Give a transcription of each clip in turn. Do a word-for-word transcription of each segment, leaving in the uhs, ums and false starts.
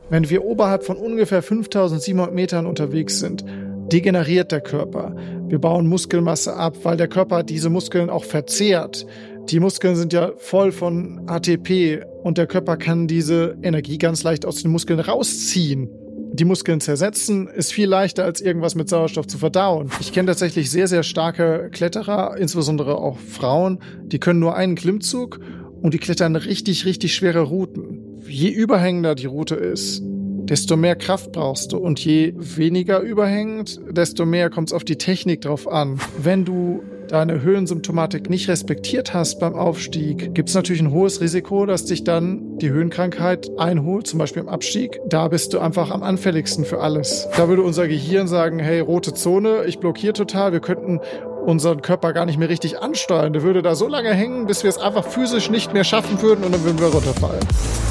Wenn wir oberhalb von ungefähr fünftausendsiebenhundert Metern unterwegs sind, degeneriert der Körper. Wir bauen Muskelmasse ab, weil der Körper diese Muskeln auch verzehrt. Die Muskeln sind ja voll von A T P und der Körper kann diese Energie ganz leicht aus den Muskeln rausziehen. Die Muskeln zersetzen ist viel leichter, als irgendwas mit Sauerstoff zu verdauen. Ich kenne tatsächlich sehr, sehr starke Kletterer, insbesondere auch Frauen, die können nur einen Klimmzug und die klettern richtig, richtig schwere Routen. Je überhängender die Route ist, desto mehr Kraft brauchst du. Und je weniger überhängend, desto mehr kommt es auf die Technik drauf an. Wenn du deine Höhensymptomatik nicht respektiert hast beim Aufstieg, gibt es natürlich ein hohes Risiko, dass dich dann die Höhenkrankheit einholt, zum Beispiel im Abstieg. Da bist du einfach am anfälligsten für alles. Da würde unser Gehirn sagen, hey, rote Zone, ich blockiere total, wir könnten unseren Körper gar nicht mehr richtig ansteuern. Der würde da so lange hängen, bis wir es einfach physisch nicht mehr schaffen würden und dann würden wir runterfallen.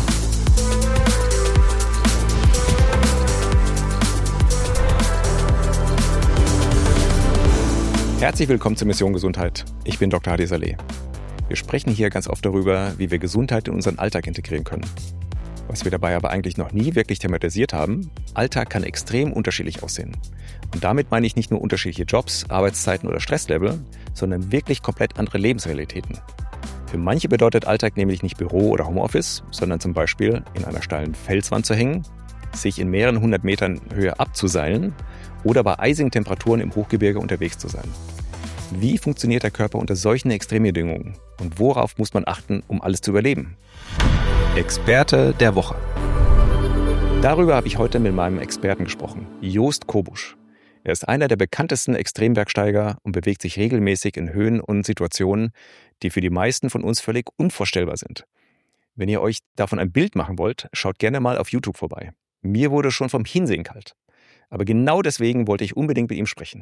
Herzlich willkommen zur Mission Gesundheit. Ich bin Doktor Hadi Saleh. Wir sprechen hier ganz oft darüber, wie wir Gesundheit in unseren Alltag integrieren können. Was wir dabei aber eigentlich noch nie wirklich thematisiert haben, Alltag kann extrem unterschiedlich aussehen. Und damit meine ich nicht nur unterschiedliche Jobs, Arbeitszeiten oder Stresslevel, sondern wirklich komplett andere Lebensrealitäten. Für manche bedeutet Alltag nämlich nicht Büro oder Homeoffice, sondern zum Beispiel in einer steilen Felswand zu hängen, sich in mehreren hundert Metern Höhe abzuseilen oder bei eisigen Temperaturen im Hochgebirge unterwegs zu sein. Wie funktioniert der Körper unter solchen Extrembedingungen und worauf muss man achten, um alles zu überleben? Experte der Woche. Darüber habe ich heute mit meinem Experten gesprochen, Joost Kobusch. Er ist einer der bekanntesten Extrembergsteiger und bewegt sich regelmäßig in Höhen und Situationen, die für die meisten von uns völlig unvorstellbar sind. Wenn ihr euch davon ein Bild machen wollt, schaut gerne mal auf YouTube vorbei. Mir wurde schon vom Hinsehen kalt. Aber genau deswegen wollte ich unbedingt mit ihm sprechen.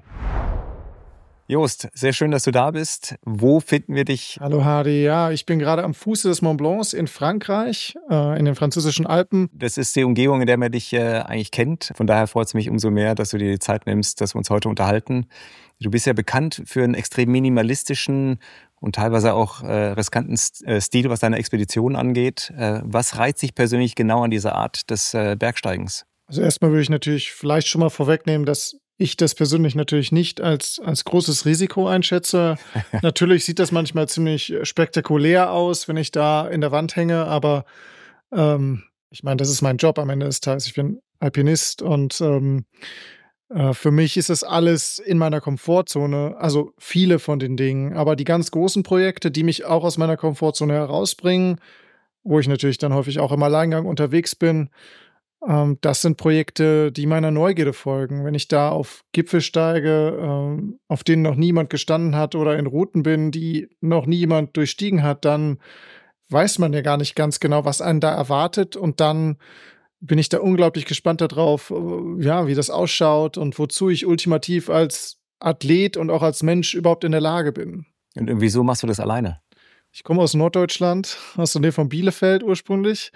Joost, sehr schön, dass du da bist. Wo finden wir dich? Hallo Hadi, ja, ich bin gerade am Fuße des Mont Blancs in Frankreich, äh, in den französischen Alpen. Das ist die Umgebung, in der man dich äh, eigentlich kennt. Von daher freut es mich umso mehr, dass du dir die Zeit nimmst, dass wir uns heute unterhalten. Du bist ja bekannt für einen extrem minimalistischen und teilweise auch äh, riskanten Stil, was deine Expeditionen angeht. Äh, was reizt dich persönlich genau an dieser Art des äh, Bergsteigens? Also erstmal würde ich natürlich vielleicht schon mal vorwegnehmen, dass ich das persönlich natürlich nicht als, als großes Risiko einschätze. Natürlich sieht das manchmal ziemlich spektakulär aus, wenn ich da in der Wand hänge, aber ähm, ich meine, das ist mein Job am Ende des Tages. Ich bin Alpinist und ähm, äh, für mich ist das alles in meiner Komfortzone, also viele von den Dingen, aber die ganz großen Projekte, die mich auch aus meiner Komfortzone herausbringen, wo ich natürlich dann häufig auch im Alleingang unterwegs bin, Ähm, das sind Projekte, die meiner Neugierde folgen. Wenn ich da auf Gipfel steige, ähm, auf denen noch niemand gestanden hat oder in Routen bin, die noch niemand durchstiegen hat, dann weiß man ja gar nicht ganz genau, was einen da erwartet. Und dann bin ich da unglaublich gespannt darauf, äh, ja, wie das ausschaut und wozu ich ultimativ als Athlet und auch als Mensch überhaupt in der Lage bin. Und wieso machst du das alleine? Ich komme aus Norddeutschland, aus der Nähe von Bielefeld ursprünglich.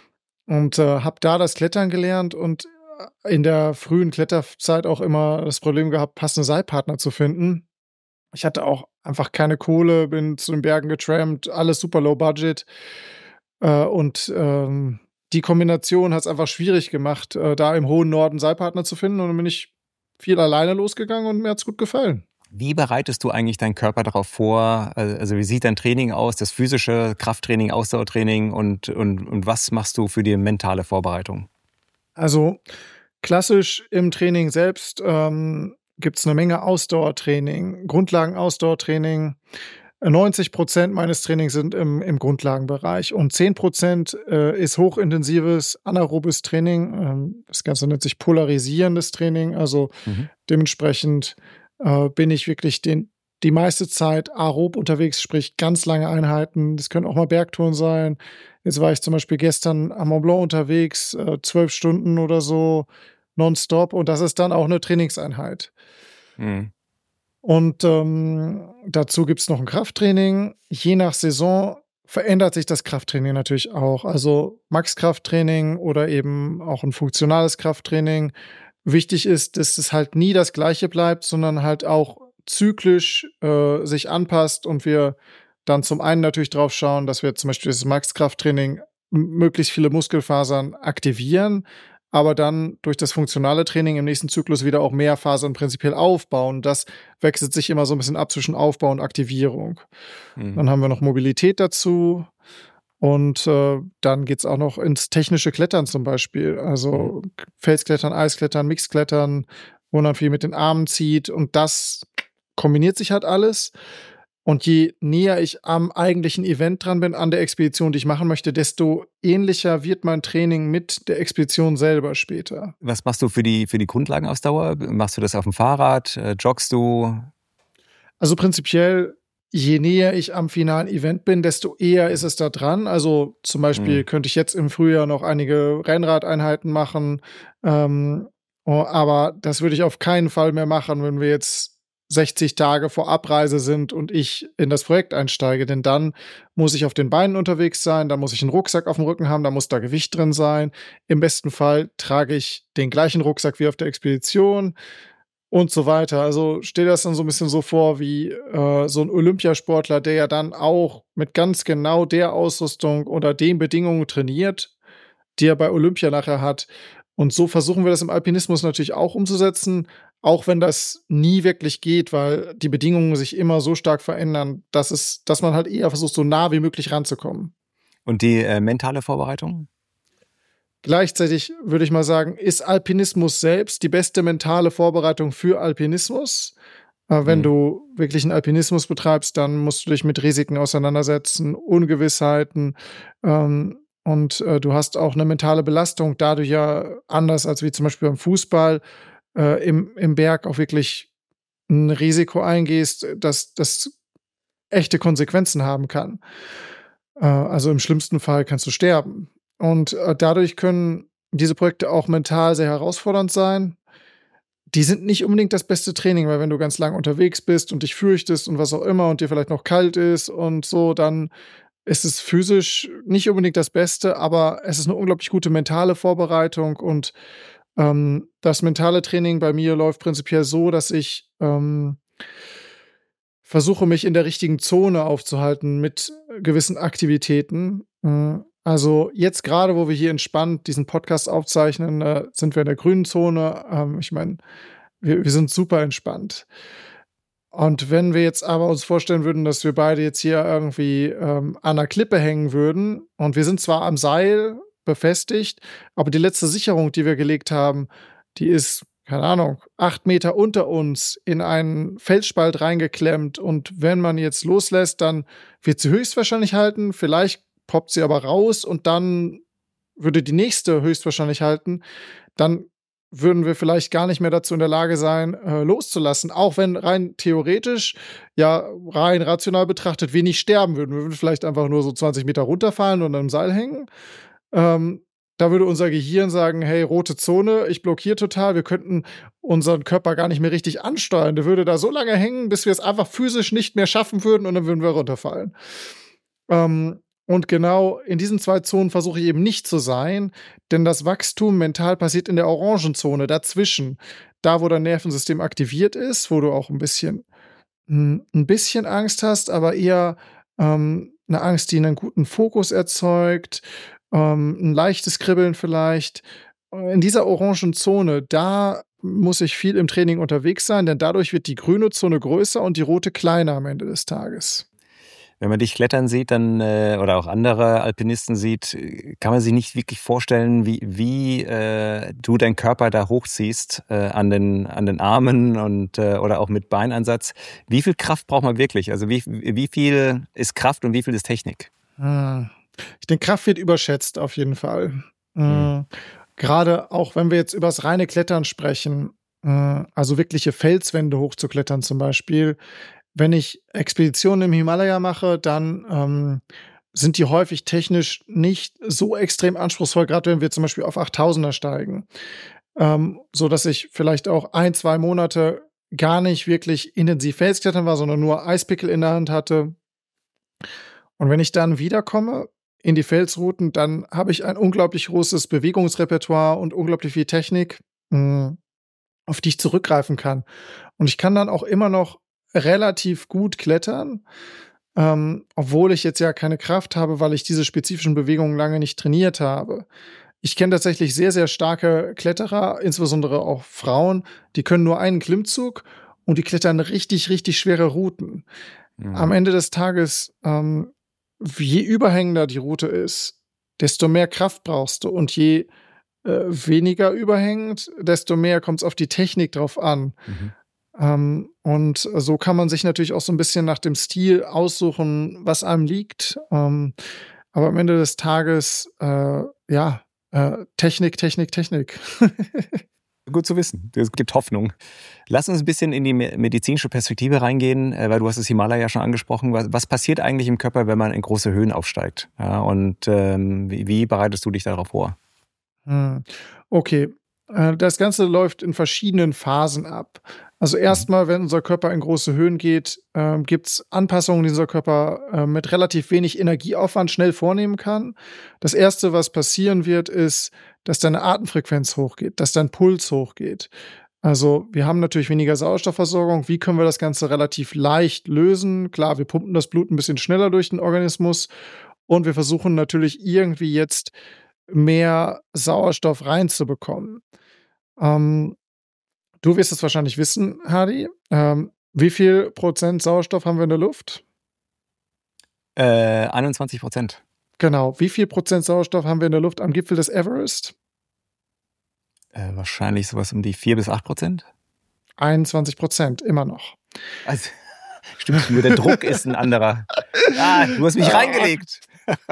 Und äh, habe da das Klettern gelernt und in der frühen Kletterzeit auch immer das Problem gehabt, passende Seilpartner zu finden. Ich hatte auch einfach keine Kohle, bin zu den Bergen getrampt, alles super low budget. Äh, und ähm, die Kombination hat es einfach schwierig gemacht, äh, da im hohen Norden Seilpartner zu finden. Und dann bin ich viel alleine losgegangen und mir hat's gut gefallen. Wie bereitest du eigentlich deinen Körper darauf vor? Also wie sieht dein Training aus, das physische Krafttraining, Ausdauertraining und, und, und was machst du für die mentale Vorbereitung? Also klassisch im Training selbst ähm, gibt es eine Menge Ausdauertraining, Grundlagen-Ausdauertraining. neunzig Prozent meines Trainings sind im, im Grundlagenbereich und zehn Prozent äh, ist hochintensives anaerobes Training. Ähm, das Ganze nennt sich polarisierendes Training, also mhm. dementsprechend äh, bin ich wirklich den, die meiste Zeit aerob unterwegs, sprich ganz lange Einheiten. Das können auch mal Bergtouren sein. Jetzt war ich zum Beispiel gestern am Mont Blanc unterwegs, äh, zwölf Stunden oder so, nonstop. Und das ist dann auch eine Trainingseinheit. Mhm. Und ähm, dazu gibt es noch ein Krafttraining. Je nach Saison verändert sich das Krafttraining natürlich auch. Also Max-Krafttraining oder eben auch ein funktionales Krafttraining. Wichtig ist, dass es halt nie das Gleiche bleibt, sondern halt auch zyklisch äh, sich anpasst und wir dann zum einen natürlich drauf schauen, dass wir zum Beispiel das Max-Krafttraining möglichst viele Muskelfasern aktivieren, aber dann durch das funktionale Training im nächsten Zyklus wieder auch mehr Fasern prinzipiell aufbauen. Das wechselt sich immer so ein bisschen ab zwischen Aufbau und Aktivierung. Mhm. Dann haben wir noch Mobilität dazu. Und äh, dann geht's auch noch ins technische Klettern zum Beispiel. Also mhm. Felsklettern, Eisklettern, Mixklettern, wo man viel mit den Armen zieht. Und das kombiniert sich halt alles. Und je näher ich am eigentlichen Event dran bin, an der Expedition, die ich machen möchte, desto ähnlicher wird mein Training mit der Expedition selber später. Was machst du für die, für die Grundlagenausdauer? Machst du das auf dem Fahrrad? Äh, joggst du? Also prinzipiell, je näher ich am finalen Event bin, desto eher ist es da dran. Also zum Beispiel mhm. könnte ich jetzt im Frühjahr noch einige Rennradeinheiten machen. Ähm, aber das würde ich auf keinen Fall mehr machen, wenn wir jetzt sechzig Tage vor Abreise sind und ich in das Projekt einsteige. Denn dann muss ich auf den Beinen unterwegs sein, dann muss ich einen Rucksack auf dem Rücken haben, da muss da Gewicht drin sein. Im besten Fall trage ich den gleichen Rucksack wie auf der Expedition und so weiter. Also stell dir das dann so ein bisschen so vor wie äh, so ein Olympiasportler, der ja dann auch mit ganz genau der Ausrüstung oder den Bedingungen trainiert, die er bei Olympia nachher hat. Und so versuchen wir das im Alpinismus natürlich auch umzusetzen, auch wenn das nie wirklich geht, weil die Bedingungen sich immer so stark verändern, dass es, dass man halt eher versucht, so nah wie möglich ranzukommen. Und die äh, mentale Vorbereitung? Gleichzeitig würde ich mal sagen, ist Alpinismus selbst die beste mentale Vorbereitung für Alpinismus. Äh, wenn mhm. du wirklich einen Alpinismus betreibst, dann musst du dich mit Risiken auseinandersetzen, Ungewissheiten, ähm, und äh, du hast auch eine mentale Belastung, da du ja anders als wie zum Beispiel beim Fußball äh, im, im Berg auch wirklich ein Risiko eingehst, dass das echte Konsequenzen haben kann. Äh, also im schlimmsten Fall kannst du sterben. Und äh, dadurch können diese Projekte auch mental sehr herausfordernd sein. Die sind nicht unbedingt das beste Training, weil wenn du ganz lang unterwegs bist und dich fürchtest und was auch immer und dir vielleicht noch kalt ist und so, dann ist es physisch nicht unbedingt das Beste, aber es ist eine unglaublich gute mentale Vorbereitung und ähm, das mentale Training bei mir läuft prinzipiell so, dass ich ähm, versuche, mich in der richtigen Zone aufzuhalten mit gewissen Aktivitäten. Also jetzt gerade, wo wir hier entspannt diesen Podcast aufzeichnen, äh, sind wir in der grünen Zone. Ähm, ich meine, wir, wir sind super entspannt. Und wenn wir jetzt aber uns vorstellen würden, dass wir beide jetzt hier irgendwie ähm, an einer Klippe hängen würden und wir sind zwar am Seil befestigt, aber die letzte Sicherung, die wir gelegt haben, die ist, keine Ahnung, acht Meter unter uns in einen Felsspalt reingeklemmt und wenn man jetzt loslässt, dann wird sie höchstwahrscheinlich halten, vielleicht poppt sie aber raus und dann würde die nächste höchstwahrscheinlich halten, dann würden wir vielleicht gar nicht mehr dazu in der Lage sein, äh, loszulassen. Auch wenn rein theoretisch, ja, rein rational betrachtet, wir nicht sterben würden. Wir würden vielleicht einfach nur so zwanzig Meter runterfallen und am Seil hängen. Ähm, da würde unser Gehirn sagen, hey, rote Zone, ich blockiere total. Wir könnten unseren Körper gar nicht mehr richtig ansteuern. Der würde da so lange hängen, bis wir es einfach physisch nicht mehr schaffen würden und dann würden wir runterfallen. Ähm, Und genau in diesen zwei Zonen versuche ich eben nicht zu sein, denn das Wachstum mental passiert in der Orangenzone dazwischen. Da, wo dein Nervensystem aktiviert ist, wo du auch ein bisschen, ein bisschen Angst hast, aber eher ähm, eine Angst, die einen guten Fokus erzeugt, ähm, ein leichtes Kribbeln vielleicht. In dieser Orangenzone, da muss ich viel im Training unterwegs sein, denn dadurch wird die grüne Zone größer und die rote kleiner am Ende des Tages. Wenn man dich klettern sieht, dann äh, oder auch andere Alpinisten sieht, kann man sich nicht wirklich vorstellen, wie, wie äh, du deinen Körper da hochziehst äh, an den an den Armen und äh, oder auch mit Beineinsatz. Wie viel Kraft braucht man wirklich? Also wie wie viel ist Kraft und wie viel ist Technik? Ich denke, Kraft wird überschätzt auf jeden Fall. Mhm. Gerade auch, wenn wir jetzt über das reine Klettern sprechen, also wirkliche Felswände hochzuklettern zum Beispiel. Wenn ich Expeditionen im Himalaya mache, dann ähm, sind die häufig technisch nicht so extrem anspruchsvoll, gerade wenn wir zum Beispiel auf achttausender steigen. Ähm, so dass ich vielleicht auch ein, zwei Monate gar nicht wirklich intensiv Felsklettern war, sondern nur Eispickel in der Hand hatte. Und wenn ich dann wiederkomme in die Felsrouten, dann habe ich ein unglaublich großes Bewegungsrepertoire und unglaublich viel Technik, mh, auf die ich zurückgreifen kann. Und ich kann dann auch immer noch relativ gut klettern. ähm, obwohl ich jetzt ja keine Kraft habe, weil ich diese spezifischen Bewegungen lange nicht trainiert habe. Ich kenne tatsächlich sehr, sehr starke Kletterer, insbesondere auch Frauen, die können nur einen Klimmzug und die klettern richtig, richtig schwere Routen. Mhm. Am Ende des Tages, ähm, je überhängender die Route ist, desto mehr Kraft brauchst du und je äh, weniger überhängend, desto mehr kommt es auf die Technik drauf an. Mhm. Ähm, und so kann man sich natürlich auch so ein bisschen nach dem Stil aussuchen, was einem liegt. Ähm, aber am Ende des Tages, äh, ja, Äh, Technik, Technik, Technik. Gut zu wissen. Es gibt Hoffnung. Lass uns ein bisschen in die medizinische Perspektive reingehen, weil du hast das Himalaya schon angesprochen. Was, was passiert eigentlich im Körper, wenn man in große Höhen aufsteigt? Ja, und ähm, wie, wie bereitest du dich darauf vor? Hm. Okay, äh, das Ganze läuft in verschiedenen Phasen ab. Also erstmal, wenn unser Körper in große Höhen geht, äh, gibt es Anpassungen, die unser Körper äh, mit relativ wenig Energieaufwand schnell vornehmen kann. Das Erste, was passieren wird, ist, dass deine Atemfrequenz hochgeht, dass dein Puls hochgeht. Also wir haben natürlich weniger Sauerstoffversorgung. Wie können wir das Ganze relativ leicht lösen? Klar, wir pumpen das Blut ein bisschen schneller durch den Organismus und wir versuchen natürlich irgendwie jetzt mehr Sauerstoff reinzubekommen. Ähm, Du wirst es wahrscheinlich wissen, Hadi. Ähm, wie viel Prozent Sauerstoff haben wir in der Luft? Äh, einundzwanzig Prozent. Genau. Wie viel Prozent Sauerstoff haben wir in der Luft am Gipfel des Everest? Äh, wahrscheinlich sowas um die vier bis acht Prozent. einundzwanzig Prozent, immer noch. Also, stimmt, nur der Druck ist ein anderer. Ah, du hast mich reingelegt.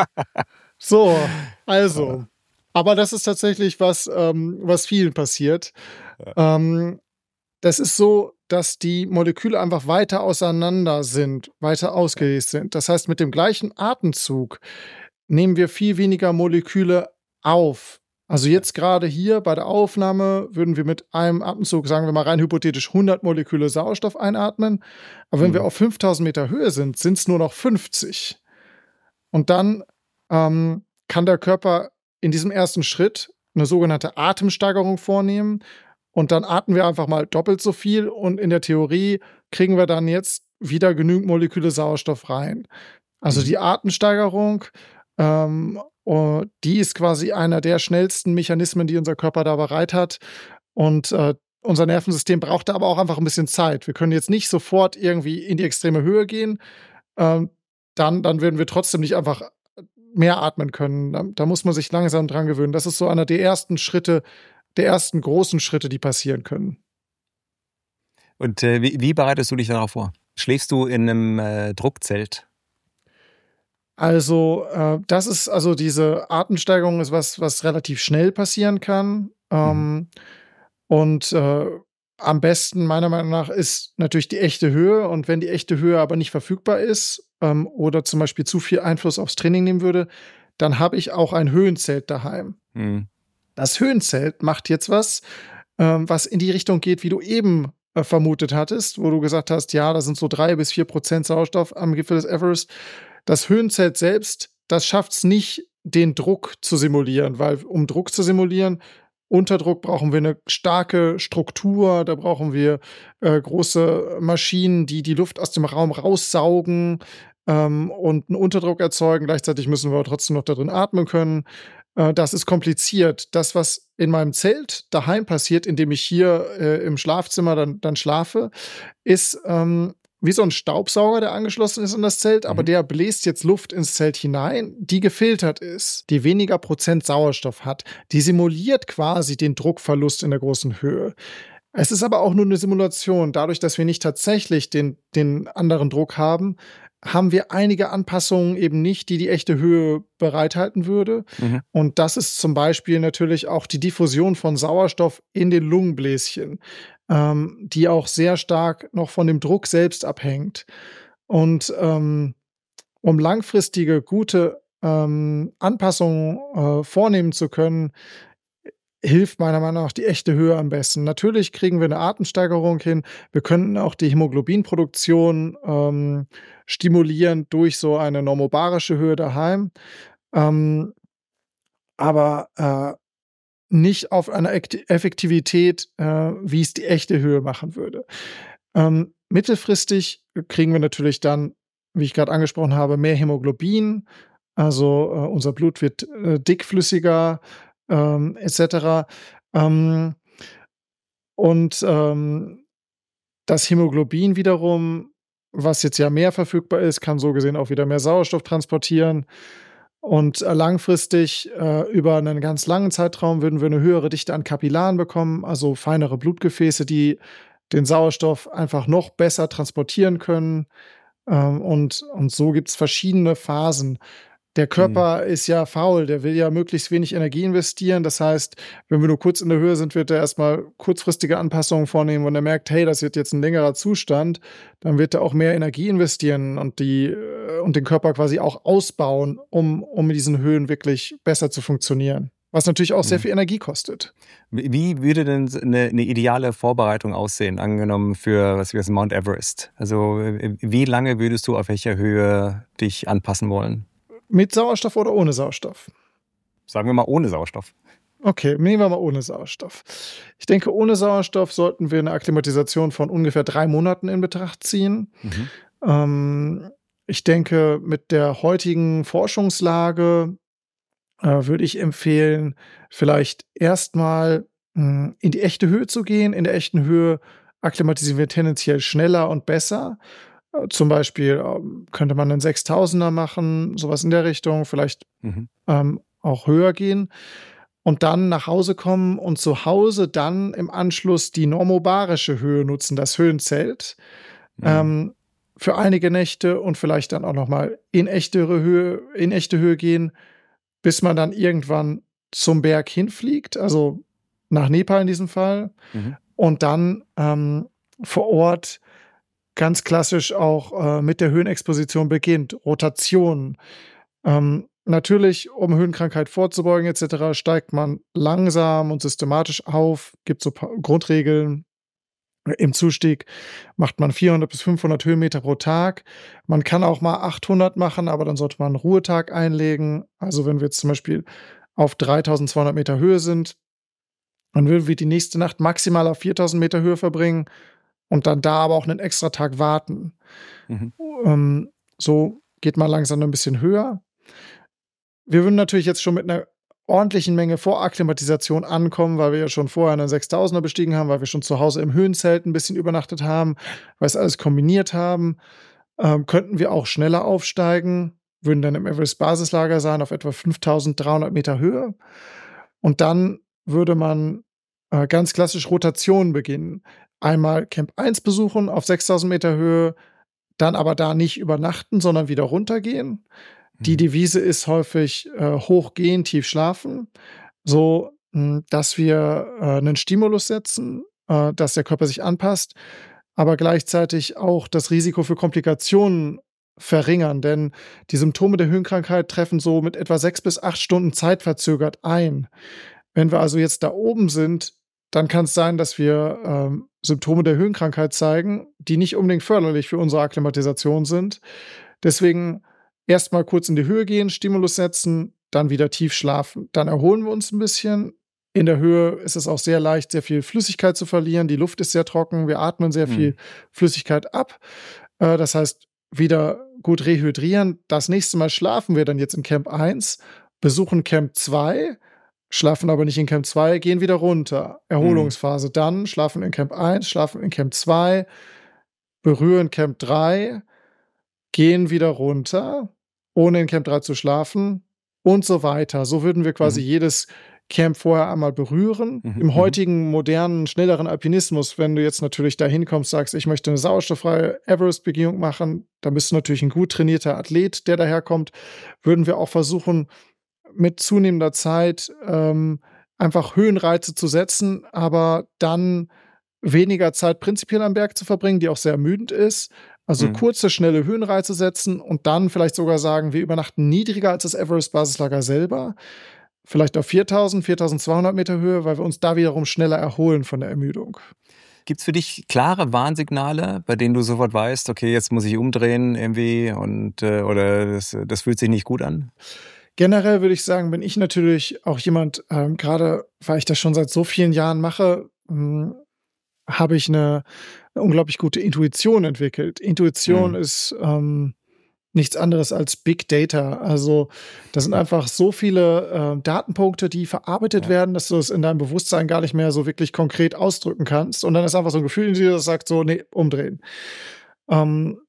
So, also. Aber das ist tatsächlich was, ähm, was vielen passiert. Ja. Ähm, das ist so, dass die Moleküle einfach weiter auseinander sind, weiter ausgelöst sind. Das heißt, mit dem gleichen Atemzug nehmen wir viel weniger Moleküle auf. Also jetzt gerade hier bei der Aufnahme würden wir mit einem Atemzug, sagen wir mal rein hypothetisch, hundert Moleküle Sauerstoff einatmen. Aber wenn mhm. wir auf fünftausend Meter Höhe sind, sind es nur noch fünfzig. Und dann ähm, kann der Körper in diesem ersten Schritt eine sogenannte Atemsteigerung vornehmen. Und dann atmen wir einfach mal doppelt so viel. Und in der Theorie kriegen wir dann jetzt wieder genügend Moleküle Sauerstoff rein. Also mhm. die Atemsteigerung, ähm, die ist quasi einer der schnellsten Mechanismen, die unser Körper da bereit hat. Und äh, unser Nervensystem braucht da aber auch einfach ein bisschen Zeit. Wir können jetzt nicht sofort irgendwie in die extreme Höhe gehen. Ähm, dann, dann würden wir trotzdem nicht einfach mehr atmen können. Da, da muss man sich langsam dran gewöhnen. Das ist so einer der ersten Schritte, der ersten großen Schritte, die passieren können. Und äh, wie, wie bereitest du dich darauf vor? Schläfst du in einem äh, Druckzelt? Also, äh, das ist, also diese Atemsteigerung ist was, was relativ schnell passieren kann. Ähm, mhm. Und äh, am besten, meiner Meinung nach, ist natürlich die echte Höhe. Und wenn die echte Höhe aber nicht verfügbar ist ähm, oder zum Beispiel zu viel Einfluss aufs Training nehmen würde, dann habe ich auch ein Höhenzelt daheim. Mhm. Das Höhenzelt macht jetzt was, ähm, was in die Richtung geht, wie du eben äh, vermutet hattest, wo du gesagt hast, ja, da sind so drei bis vier Prozent Sauerstoff am Gipfel des Everest. Das Höhenzelt selbst, das schafft es nicht, den Druck zu simulieren, weil um Druck zu simulieren, unter Druck brauchen wir eine starke Struktur, da brauchen wir äh, große Maschinen, die die Luft aus dem Raum raussaugen ähm, und einen Unterdruck erzeugen. Gleichzeitig müssen wir aber trotzdem noch da drin atmen können. Äh, das ist kompliziert. Das, was in meinem Zelt daheim passiert, indem ich hier äh, im Schlafzimmer dann, dann schlafe, ist ähm, wie so ein Staubsauger, der angeschlossen ist an das Zelt, aber mhm. der bläst jetzt Luft ins Zelt hinein, die gefiltert ist, die weniger Prozent Sauerstoff hat. Die simuliert quasi den Druckverlust in der großen Höhe. Es ist aber auch nur eine Simulation. Dadurch, dass wir nicht tatsächlich den, den anderen Druck haben, haben wir einige Anpassungen eben nicht, die die echte Höhe bereithalten würde. Mhm. Und das ist zum Beispiel natürlich auch die Diffusion von Sauerstoff in den Lungenbläschen, ähm, die auch sehr stark noch von dem Druck selbst abhängt. Und ähm, um langfristige, gute ähm, Anpassungen äh, vornehmen zu können, hilft meiner Meinung nach die echte Höhe am besten. Natürlich kriegen wir eine Atemsteigerung hin. Wir könnten auch die Hämoglobinproduktion ähm, stimulieren durch so eine normobarische Höhe daheim. Ähm, aber äh, nicht auf einer Effektivität, äh, wie es die echte Höhe machen würde. Ähm, mittelfristig kriegen wir natürlich dann wie ich gerade angesprochen habe, mehr Hämoglobin. Also äh, unser Blut wird äh, dickflüssiger, ähm, et cetera. Ähm, und ähm, das Hämoglobin wiederum, was jetzt ja mehr verfügbar ist, kann so gesehen auch wieder mehr Sauerstoff transportieren. Und äh, langfristig, äh, über einen ganz langen Zeitraum, würden wir eine höhere Dichte an Kapillaren bekommen, also feinere Blutgefäße, die den Sauerstoff einfach noch besser transportieren können. Ähm, und, und so gibt es verschiedene Phasen. Der Mhm. Körper ist ja faul, der will ja möglichst wenig Energie investieren. Das heißt, wenn wir nur kurz in der Höhe sind, wird er erstmal kurzfristige Anpassungen vornehmen. Wenn er merkt, hey, das wird jetzt ein längerer Zustand, dann wird er auch mehr Energie investieren und die äh, und den Körper quasi auch ausbauen, um, um in diesen Höhen wirklich besser zu funktionieren. Was natürlich auch sehr Mhm. viel Energie kostet. Wie wie würde denn eine, eine ideale Vorbereitung aussehen, angenommen für was wir Mount Everest? Also äh, wie lange würdest du auf welcher Höhe dich anpassen wollen? Mit Sauerstoff oder ohne Sauerstoff? Sagen wir mal ohne Sauerstoff. Okay, nehmen wir mal ohne Sauerstoff. Ich denke, ohne Sauerstoff sollten wir eine Akklimatisation von ungefähr drei Monaten in Betracht ziehen. Mhm. Ähm, ich denke, mit der heutigen Forschungslage äh, würde ich empfehlen, vielleicht erstmal mh, in die echte Höhe zu gehen. In der echten Höhe akklimatisieren wir tendenziell schneller und besser. Äh, zum Beispiel ähm, könnte man einen sechstausender machen, sowas in der Richtung, vielleicht Mhm. ähm, auch höher gehen. Und dann nach Hause kommen und zu Hause dann im Anschluss die normobarische Höhe nutzen, das Höhenzelt, Mhm. ähm, für einige Nächte und vielleicht dann auch noch mal in echtere Höhe in echte Höhe gehen, bis man dann irgendwann zum Berg hinfliegt, also nach Nepal in diesem Fall. Mhm. Und dann, ähm, vor Ort ganz klassisch auch, äh, mit der Höhenexposition beginnt, Rotation. Ähm, natürlich, um Höhenkrankheit vorzubeugen et cetera, steigt man langsam und systematisch auf, gibt so paar Grundregeln. Im Zustieg macht man vierhundert bis fünfhundert Höhenmeter pro Tag. Man kann auch mal achthundert machen, aber dann sollte man einen Ruhetag einlegen. Also, wenn wir jetzt zum Beispiel auf dreitausendzweihundert Meter Höhe sind, dann würden wir die nächste Nacht maximal auf viertausend Meter Höhe verbringen und dann da aber auch einen extra Tag warten. Mhm. Ähm, so geht man langsam ein bisschen höher. Wir würden natürlich jetzt schon mit einer ordentlichen Menge Vorakklimatisation ankommen, weil wir ja schon vorher einen sechstausender bestiegen haben, weil wir schon zu Hause im Höhenzelt ein bisschen übernachtet haben, weil wir's alles kombiniert haben. Ähm, könnten wir auch schneller aufsteigen, würden dann im Everest-Basislager sein auf etwa fünftausenddreihundert Meter Höhe. Und dann würde man, äh, ganz klassisch Rotationen beginnen. Einmal Camp eins besuchen auf sechstausend Meter Höhe, dann aber da nicht übernachten, sondern wieder runtergehen. Die Mhm. Devise ist häufig, äh, hochgehen, tief schlafen, so, hm, dass wir, äh, 'nen Stimulus setzen, äh, dass der Körper sich anpasst, aber gleichzeitig auch das Risiko für Komplikationen verringern, denn die Symptome der Höhenkrankheit treffen so mit etwa sechs bis acht Stunden zeitverzögert ein. Wenn wir also jetzt da oben sind, dann kann es sein, dass wir, ähm, Symptome der Höhenkrankheit zeigen, die nicht unbedingt förderlich für unsere Akklimatisation sind. Deswegen erst mal kurz in die Höhe gehen, Stimulus setzen, dann wieder tief schlafen. Dann erholen wir uns ein bisschen. In der Höhe ist es auch sehr leicht, sehr viel Flüssigkeit zu verlieren. Die Luft ist sehr trocken, wir atmen sehr viel Mhm. Flüssigkeit ab. Äh, das heißt, wieder gut rehydrieren. Das nächste Mal schlafen wir dann jetzt in Camp eins, besuchen Camp zwei, schlafen aber nicht in Camp zwei, gehen wieder runter. Mhm. Erholungsphase dann, schlafen in Camp eins, schlafen in Camp zwei, berühren Camp drei, gehen wieder runter, ohne in Camp drei zu schlafen und so weiter. So würden wir quasi Mhm. jedes Camp vorher einmal berühren. Mhm. Im Mhm. heutigen, modernen, schnelleren Alpinismus, wenn du jetzt natürlich da hinkommst, sagst: „Ich möchte eine sauerstofffreie Everest-Begehung machen“, dann bist du natürlich ein gut trainierter Athlet, der daherkommt. Würden wir auch versuchen, mit zunehmender Zeit, ähm, einfach Höhenreize zu setzen, aber dann weniger Zeit prinzipiell am Berg zu verbringen, die auch sehr ermüdend ist. Also Mhm. kurze, schnelle Höhenreize setzen und dann vielleicht sogar sagen, wir übernachten niedriger als das Everest-Basislager selber. Vielleicht auf viertausend, viertausendzweihundert Meter Höhe, weil wir uns da wiederum schneller erholen von der Ermüdung. Gibt's für dich klare Warnsignale, bei denen du sofort weißt, okay, jetzt muss ich umdrehen irgendwie und äh, oder das, das fühlt sich nicht gut an? Generell würde ich sagen, bin ich natürlich auch jemand, ähm, gerade weil ich das schon seit so vielen Jahren mache, hm, habe ich eine 'ne unglaublich gute Intuition entwickelt. Intuition Mhm. ist, ähm nichts anderes als Big Data. Also das sind einfach so viele äh, Datenpunkte, die verarbeitet ja. werden, dass du es in deinem Bewusstsein gar nicht mehr so wirklich konkret ausdrücken kannst. Und dann ist einfach so ein Gefühl in dir, das sagt so, nee, umdrehen. Ähm,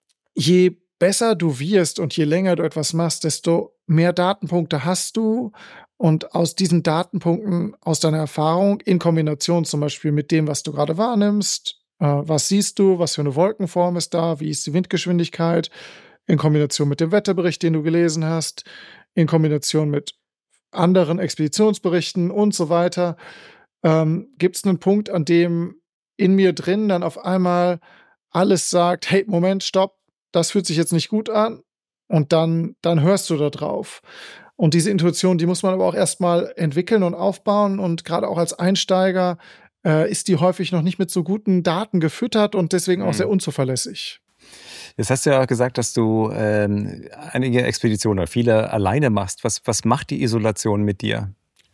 je besser du wirst und je länger du etwas machst, desto mehr Datenpunkte hast du. Und aus diesen Datenpunkten, aus deiner Erfahrung, in Kombination zum Beispiel mit dem, was du gerade wahrnimmst, äh, was siehst du, was für eine Wolkenform ist da, wie ist die Windgeschwindigkeit, in Kombination mit dem Wetterbericht, den du gelesen hast, in Kombination mit anderen Expeditionsberichten und so weiter, ähm, gibt es einen Punkt, an dem in mir drin dann auf einmal alles sagt, hey, Moment, stopp, das fühlt sich jetzt nicht gut an. Und dann, dann hörst du da drauf. Und diese Intuition, die muss man aber auch erstmal entwickeln und aufbauen. Und gerade auch als Einsteiger äh, ist die häufig noch nicht mit so guten Daten gefüttert und deswegen auch mhm. sehr unzuverlässig. Jetzt hast du ja gesagt, dass du ähm, einige Expeditionen oder viele alleine machst. Was, was macht die Isolation mit dir?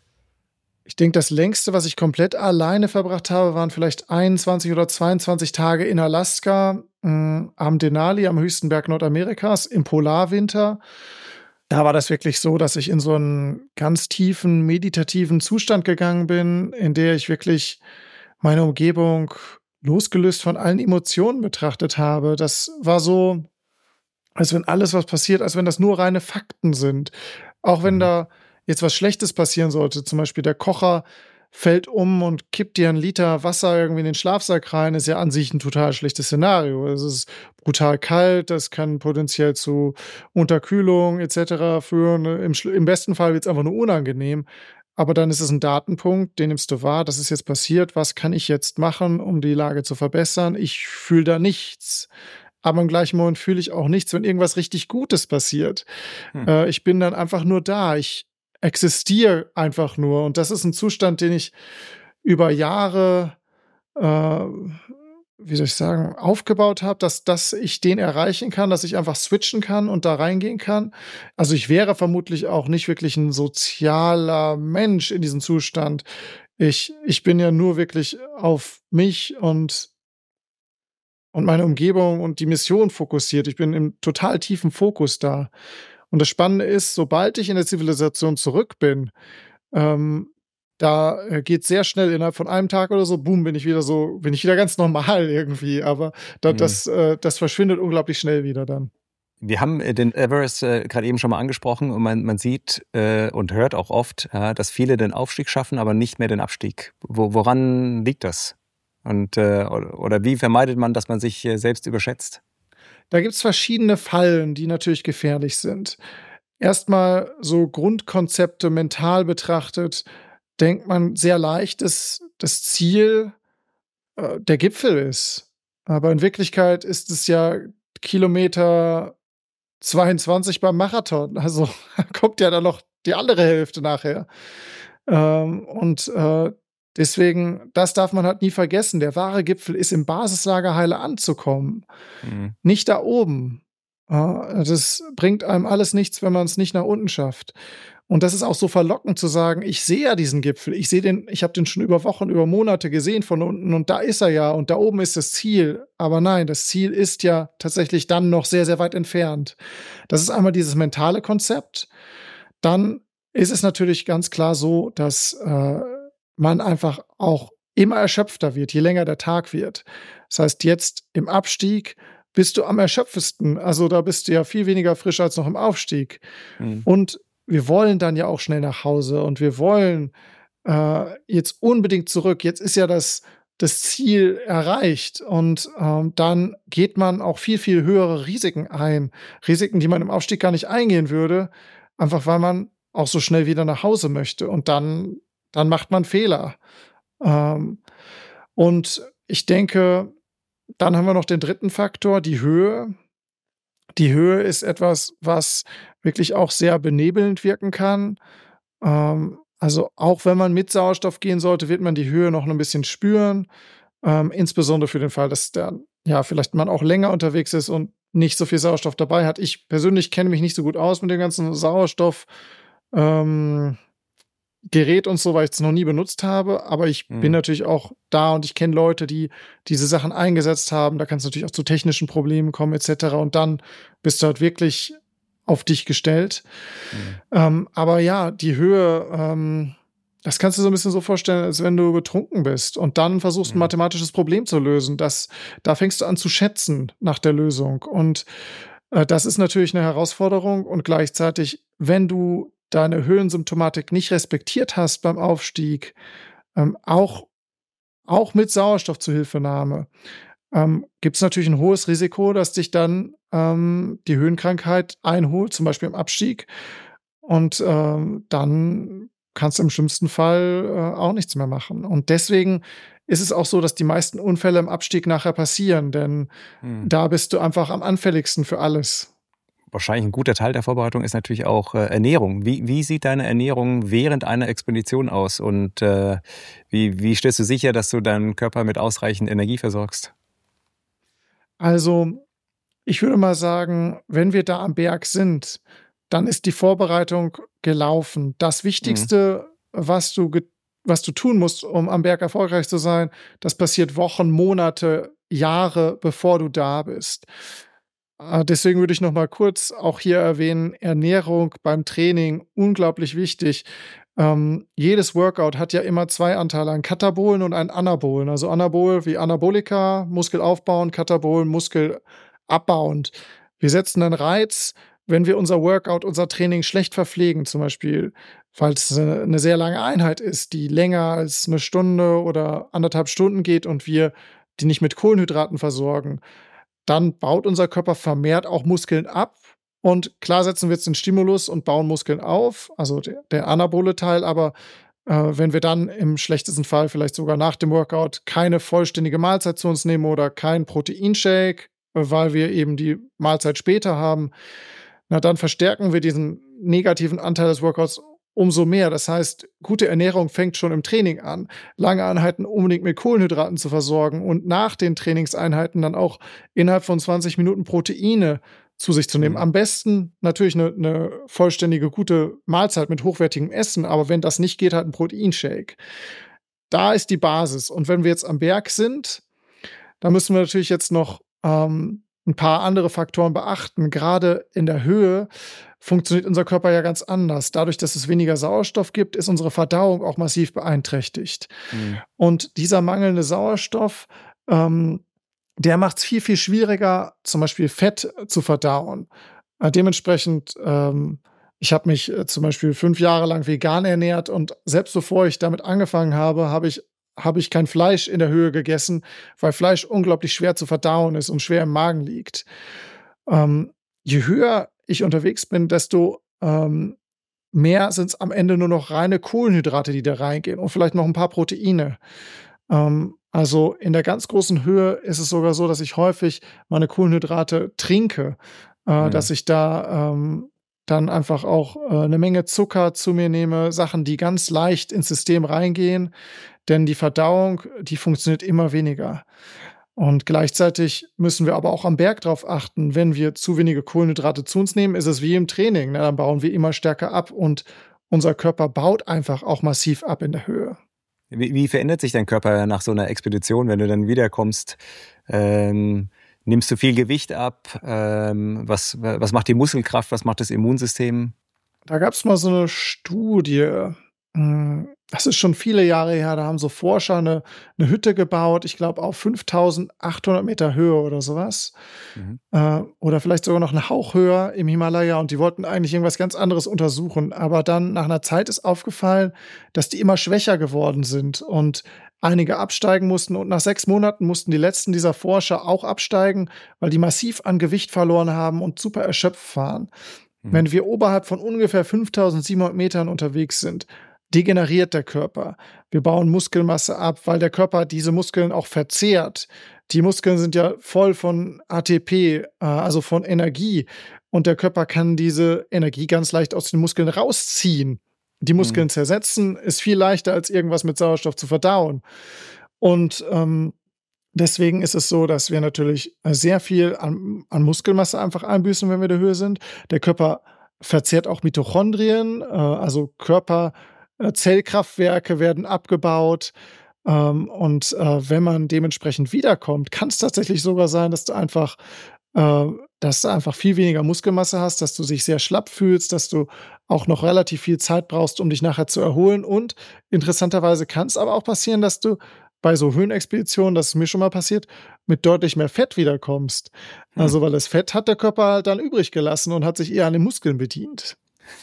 Ich denke, das längste, was ich komplett alleine verbracht habe, waren vielleicht einundzwanzig oder zweiundzwanzig Tage in Alaska, mh, am Denali, am höchsten Berg Nordamerikas, im Polarwinter. Da war das wirklich so, dass ich in so einen ganz tiefen, meditativen Zustand gegangen bin, in der ich wirklich meine Umgebung losgelöst von allen Emotionen betrachtet habe. Das war so, als wenn alles, was passiert, als wenn das nur reine Fakten sind. Auch wenn da jetzt was Schlechtes passieren sollte, zum Beispiel der Kocher fällt um und kippt dir einen Liter Wasser irgendwie in den Schlafsack rein, ist ja an sich ein total schlechtes Szenario. Es ist brutal kalt, das kann potenziell zu Unterkühlung et cetera führen. Im, im besten Fall wird es einfach nur unangenehm. Aber dann ist es ein Datenpunkt, den nimmst du wahr, das ist jetzt passiert, was kann ich jetzt machen, um die Lage zu verbessern? Ich fühle da nichts. Aber im gleichen Moment fühle ich auch nichts, wenn irgendwas richtig Gutes passiert. Hm. Äh, ich bin dann einfach nur da. Ich existiere einfach nur. Und das ist ein Zustand, den ich über Jahre, äh, wie soll ich sagen, aufgebaut habe, dass, dass ich den erreichen kann, dass ich einfach switchen kann und da reingehen kann. Also ich wäre vermutlich auch nicht wirklich ein sozialer Mensch in diesem Zustand. Ich, ich bin ja nur wirklich auf mich und, und meine Umgebung und die Mission fokussiert. Ich bin im total tiefen Fokus da. Und das Spannende ist, sobald ich in der Zivilisation zurück bin, ähm, da geht sehr schnell, innerhalb von einem Tag oder so, boom, bin ich wieder so, bin ich wieder ganz normal irgendwie. Aber da, mhm. das, äh, das verschwindet unglaublich schnell wieder dann. Wir haben den Everest äh, gerade eben schon mal angesprochen und man, man sieht äh, und hört auch oft, äh, dass viele den Aufstieg schaffen, aber nicht mehr den Abstieg. Wo, woran liegt das? Und äh, oder wie vermeidet man, dass man sich äh, selbst überschätzt? Da gibt es verschiedene Fallen, die natürlich gefährlich sind. Erstmal so Grundkonzepte mental betrachtet, denkt man sehr leicht, dass das Ziel äh, der Gipfel ist. Aber in Wirklichkeit ist es ja Kilometer zweiundzwanzig beim Marathon. Also kommt ja dann noch die andere Hälfte nachher. Ähm, und äh, deswegen, das darf man halt nie vergessen. Der wahre Gipfel ist im Basislager Heile anzukommen. Mhm. Nicht da oben. Äh, das bringt einem alles nichts, wenn man es nicht nach unten schafft. Und das ist auch so verlockend zu sagen, ich sehe ja diesen Gipfel. Ich sehe den, ich habe den schon über Wochen, über Monate gesehen von unten und da ist er ja und da oben ist das Ziel. Aber nein, das Ziel ist ja tatsächlich dann noch sehr, sehr weit entfernt. Das ist einmal dieses mentale Konzept. Dann ist es natürlich ganz klar so, dass äh, man einfach auch immer erschöpfter wird, je länger der Tag wird. Das heißt, jetzt im Abstieg bist du am erschöpftesten. Also da bist du ja viel weniger frisch als noch im Aufstieg. Mhm. Und wir wollen dann ja auch schnell nach Hause und wir wollen äh, jetzt unbedingt zurück. Jetzt ist ja das, das Ziel erreicht und ähm, dann geht man auch viel, viel höhere Risiken ein. Risiken, die man im Aufstieg gar nicht eingehen würde, einfach weil man auch so schnell wieder nach Hause möchte und dann, dann macht man Fehler. Ähm, und ich denke, dann haben wir noch den dritten Faktor, die Höhe. Die Höhe ist etwas, was wirklich auch sehr benebelnd wirken kann. Ähm, also auch wenn man mit Sauerstoff gehen sollte, wird man die Höhe noch ein bisschen spüren. Ähm, insbesondere für den Fall, dass der, ja, vielleicht man auch länger unterwegs ist und nicht so viel Sauerstoff dabei hat. Ich persönlich kenne mich nicht so gut aus mit dem ganzen Sauerstoff. Ähm, Gerät und so, weil ich es noch nie benutzt habe, aber ich mhm. bin natürlich auch da und ich kenne Leute, die diese Sachen eingesetzt haben. Da kann es natürlich auch zu technischen Problemen kommen et cetera. Und dann bist du halt wirklich auf dich gestellt. Mhm. Ähm, aber ja, die Höhe, ähm, das kannst du so ein bisschen so vorstellen, als wenn du betrunken bist und dann versuchst, mhm. ein mathematisches Problem zu lösen. Das, da fängst du an zu schätzen nach der Lösung. Und äh, das ist natürlich eine Herausforderung. Und gleichzeitig, wenn du deine Höhensymptomatik nicht respektiert hast beim Aufstieg, ähm, auch, auch mit Sauerstoffzuhilfenahme, ähm, gibt es natürlich ein hohes Risiko, dass dich dann ähm, die Höhenkrankheit einholt, zum Beispiel im Abstieg. Und ähm, dann kannst du im schlimmsten Fall äh, auch nichts mehr machen. Und deswegen ist es auch so, dass die meisten Unfälle im Abstieg nachher passieren, denn hm. da bist du einfach am anfälligsten für alles. Wahrscheinlich ein guter Teil der Vorbereitung ist natürlich auch äh, Ernährung. Wie, wie sieht deine Ernährung während einer Expedition aus? Und äh, wie, wie stellst du sicher, dass du deinen Körper mit ausreichend Energie versorgst? Also, ich würde mal sagen, wenn wir da am Berg sind, dann ist die Vorbereitung gelaufen. Das Wichtigste, mhm. was du, was du tun musst, um am Berg erfolgreich zu sein, das passiert Wochen, Monate, Jahre, bevor du da bist. Deswegen würde ich noch mal kurz auch hier erwähnen, Ernährung beim Training, unglaublich wichtig. Ähm, jedes Workout hat ja immer zwei Anteile, einen Katabolen und einen Anabolen. Also Anabol wie Anabolika, muskelaufbauend, Katabol, muskelabbauend. Wir setzen einen Reiz, wenn wir unser Workout, unser Training schlecht verpflegen, zum Beispiel, weil es eine sehr lange Einheit ist, die länger als eine Stunde oder anderthalb Stunden geht und wir die nicht mit Kohlenhydraten versorgen, dann baut unser Körper vermehrt auch Muskeln ab. Und klar setzen wir jetzt den Stimulus und bauen Muskeln auf, also der, der anabole Teil, aber äh, wenn wir dann im schlechtesten Fall vielleicht sogar nach dem Workout keine vollständige Mahlzeit zu uns nehmen oder keinen Proteinshake, weil wir eben die Mahlzeit später haben, na dann verstärken wir diesen negativen Anteil des Workouts umso mehr. Das heißt, gute Ernährung fängt schon im Training an, lange Einheiten unbedingt mit Kohlenhydraten zu versorgen und nach den Trainingseinheiten dann auch innerhalb von zwanzig Minuten Proteine zu sich zu nehmen. Am besten natürlich eine, eine vollständige, gute Mahlzeit mit hochwertigem Essen, aber wenn das nicht geht, halt ein Proteinshake. Da ist die Basis. Und wenn wir jetzt am Berg sind, dann müssen wir natürlich jetzt noch ähm, ein paar andere Faktoren beachten. Gerade in der Höhe funktioniert unser Körper ja ganz anders. Dadurch, dass es weniger Sauerstoff gibt, ist unsere Verdauung auch massiv beeinträchtigt. Mhm. Und dieser mangelnde Sauerstoff, ähm, der macht es viel, viel schwieriger, zum Beispiel Fett zu verdauen. Äh, dementsprechend, ähm, ich habe mich äh, zum Beispiel fünf Jahre lang vegan ernährt und selbst bevor ich damit angefangen habe, habe ich habe ich kein Fleisch in der Höhe gegessen, weil Fleisch unglaublich schwer zu verdauen ist und schwer im Magen liegt. Ähm, je höher ich unterwegs bin, desto ähm, mehr sind es am Ende nur noch reine Kohlenhydrate, die da reingehen und vielleicht noch ein paar Proteine. Ähm, also in der ganz großen Höhe ist es sogar so, dass ich häufig meine Kohlenhydrate trinke, äh, mhm. dass ich da ähm, dann einfach auch äh, eine Menge Zucker zu mir nehme, Sachen, die ganz leicht ins System reingehen, denn die Verdauung, die funktioniert immer weniger. Und gleichzeitig müssen wir aber auch am Berg drauf achten, wenn wir zu wenige Kohlenhydrate zu uns nehmen, ist es wie im Training, ne? Dann bauen wir immer stärker ab und unser Körper baut einfach auch massiv ab in der Höhe. Wie, wie verändert sich dein Körper nach so einer Expedition, wenn du dann wiederkommst? Ähm, nimmst du viel Gewicht ab? Ähm, was, was macht die Muskelkraft? Was macht das Immunsystem? Da gab es mal so eine Studie, das ist schon viele Jahre her, da haben so Forscher eine, eine Hütte gebaut, ich glaube auf fünftausendachthundert Meter Höhe oder sowas. Mhm. Äh, oder vielleicht sogar noch einen Hauch höher im Himalaya und die wollten eigentlich irgendwas ganz anderes untersuchen. Aber dann nach einer Zeit ist aufgefallen, dass die immer schwächer geworden sind und einige absteigen mussten und nach sechs Monaten mussten die letzten dieser Forscher auch absteigen, weil die massiv an Gewicht verloren haben und super erschöpft waren. Mhm. Wenn wir oberhalb von ungefähr fünftausendsiebenhundert Metern unterwegs sind, degeneriert der Körper. Wir bauen Muskelmasse ab, weil der Körper diese Muskeln auch verzehrt. Die Muskeln sind ja voll von A T P, also von Energie. Und der Körper kann diese Energie ganz leicht aus den Muskeln rausziehen. Die Muskeln mhm. zersetzen ist viel leichter, als irgendwas mit Sauerstoff zu verdauen. Und ähm, deswegen ist es so, dass wir natürlich sehr viel an, an Muskelmasse einfach einbüßen, wenn wir in der Höhe sind. Der Körper verzehrt auch Mitochondrien, äh, also Körper äh, Zellkraftwerke werden abgebaut. Ähm, und äh, wenn man dementsprechend wiederkommt, kann es tatsächlich sogar sein, dass du einfach, äh, dass du einfach viel weniger Muskelmasse hast, dass du dich sehr schlapp fühlst, dass du auch noch relativ viel Zeit brauchst, um dich nachher zu erholen. Und interessanterweise kann es aber auch passieren, dass du bei so Höhenexpeditionen, das ist mir schon mal passiert, mit deutlich mehr Fett wiederkommst. Hm. Also, weil das Fett hat der Körper halt dann übrig gelassen und hat sich eher an den Muskeln bedient.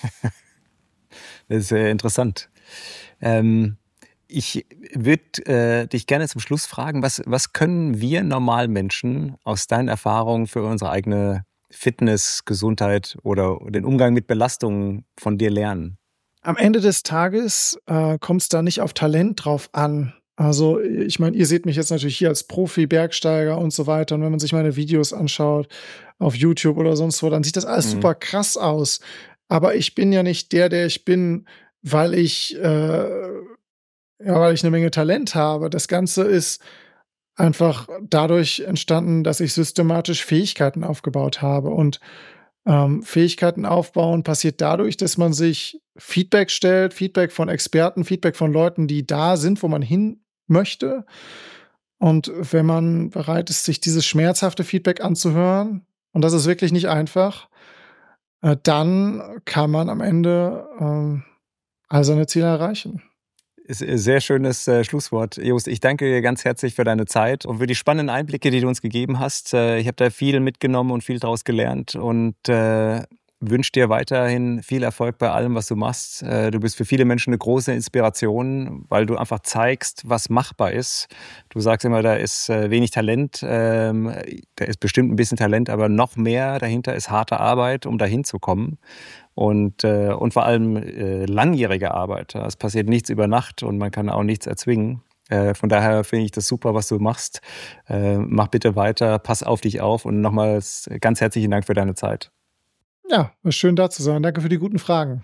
Das ist sehr interessant. Ähm, ich würde äh, dich gerne zum Schluss fragen, was, was können wir Normalmenschen aus deinen Erfahrungen für unsere eigene Fitness, Gesundheit oder den Umgang mit Belastungen von dir lernen? Am Ende des Tages äh, kommt es da nicht auf Talent drauf an. Also ich meine, ihr seht mich jetzt natürlich hier als Profi, Bergsteiger und so weiter. Und wenn man sich meine Videos anschaut auf YouTube oder sonst wo, dann sieht das alles mhm. super krass aus. Aber ich bin ja nicht der, der ich bin, weil ich, äh, ja, weil ich eine Menge Talent habe. Das Ganze ist einfach dadurch entstanden, dass ich systematisch Fähigkeiten aufgebaut habe. Und ähm, Fähigkeiten aufbauen passiert dadurch, dass man sich Feedback stellt, Feedback von Experten, Feedback von Leuten, die da sind, wo man hin möchte. Und wenn man bereit ist, sich dieses schmerzhafte Feedback anzuhören, und das ist wirklich nicht einfach, äh, dann kann man am Ende äh, all seine Ziele erreichen. Ist ein sehr schönes äh, Schlusswort. Jost, ich danke dir ganz herzlich für deine Zeit und für die spannenden Einblicke, die du uns gegeben hast. Äh, ich habe da viel mitgenommen und viel daraus gelernt und äh, wünsche dir weiterhin viel Erfolg bei allem, was du machst. Äh, du bist für viele Menschen eine große Inspiration, weil du einfach zeigst, was machbar ist. Du sagst immer, da ist äh, wenig Talent, ähm, da ist bestimmt ein bisschen Talent, aber noch mehr dahinter ist harte Arbeit, um dahin zu kommen. Und, äh, und vor allem äh, langjährige Arbeit. Es passiert nichts über Nacht und man kann auch nichts erzwingen. Äh, von daher finde ich das super, was du machst. Äh, mach bitte weiter, pass auf dich auf und nochmals ganz herzlichen Dank für deine Zeit. Ja, war schön da zu sein. Danke für die guten Fragen.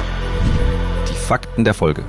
Die Fakten der Folge.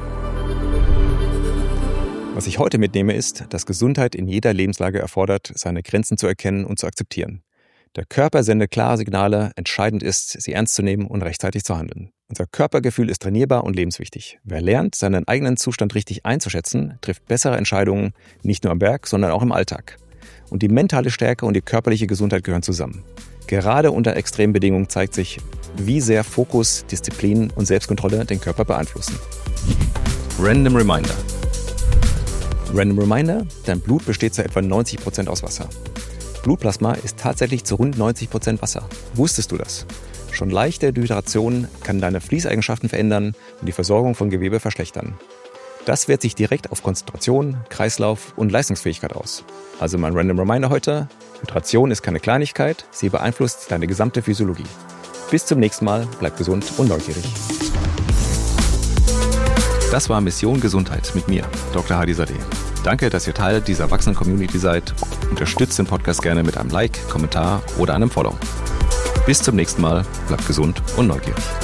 Was ich heute mitnehme ist, dass Gesundheit in jeder Lebenslage erfordert, seine Grenzen zu erkennen und zu akzeptieren. Der Körper sendet klare Signale, entscheidend ist, sie ernst zu nehmen und rechtzeitig zu handeln. Unser Körpergefühl ist trainierbar und lebenswichtig. Wer lernt, seinen eigenen Zustand richtig einzuschätzen, trifft bessere Entscheidungen, nicht nur am Berg, sondern auch im Alltag. Und die mentale Stärke und die körperliche Gesundheit gehören zusammen. Gerade unter extremen Bedingungen zeigt sich, wie sehr Fokus, Disziplin und Selbstkontrolle den Körper beeinflussen. Random Reminder. Random Reminder: Dein Blut besteht zu etwa neunzig Prozent aus Wasser. Blutplasma ist tatsächlich zu rund neunzig Prozent Wasser. Wusstest du das? Schon leichte Dehydration kann deine Fließeigenschaften verändern und die Versorgung von Gewebe verschlechtern. Das wirkt sich direkt auf Konzentration, Kreislauf und Leistungsfähigkeit aus. Also mein Random Reminder heute: Hydration ist keine Kleinigkeit, sie beeinflusst deine gesamte Physiologie. Bis zum nächsten Mal, bleib gesund und neugierig. Das war Mission Gesundheit mit mir, Doktor Hadi Sadeh. Danke, dass ihr Teil dieser wachsenden Community seid. Unterstützt den Podcast gerne mit einem Like, Kommentar oder einem Follow. Bis zum nächsten Mal, bleibt gesund und neugierig.